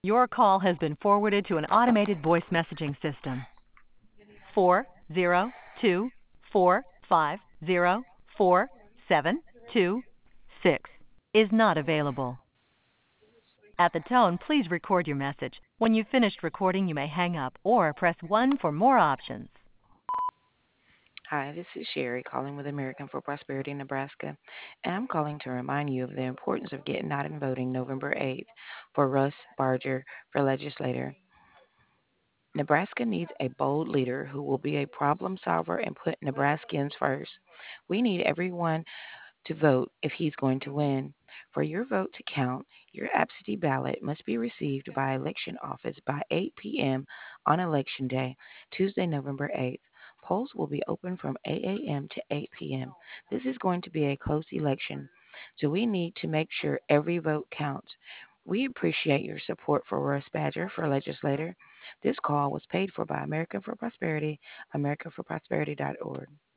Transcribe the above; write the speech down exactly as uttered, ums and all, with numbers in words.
Your call has been forwarded to an automated voice messaging system. Four zero two four five zero four seven two six is not available. At the tone, please record your message. When you've finished recording, you may hang up or press one for more options. Hi, this is Sherry calling with American for Prosperity Nebraska, and I'm calling to remind you of the importance of getting out and voting November eighth for Russ Barger for legislator. Nebraska needs a bold leader who will be a problem solver and put Nebraskans first. We need everyone to vote if he's going to win. For your vote to count, your absentee ballot must be received by election office by eight p.m. on election day, Tuesday, November eighth. Polls will be open from eight a.m. to eight p.m. This is going to be a close election, so we need to make sure every vote counts. We appreciate your support for Russ Badger for legislator. This call was paid for by American for Prosperity, american for prosperity dot org.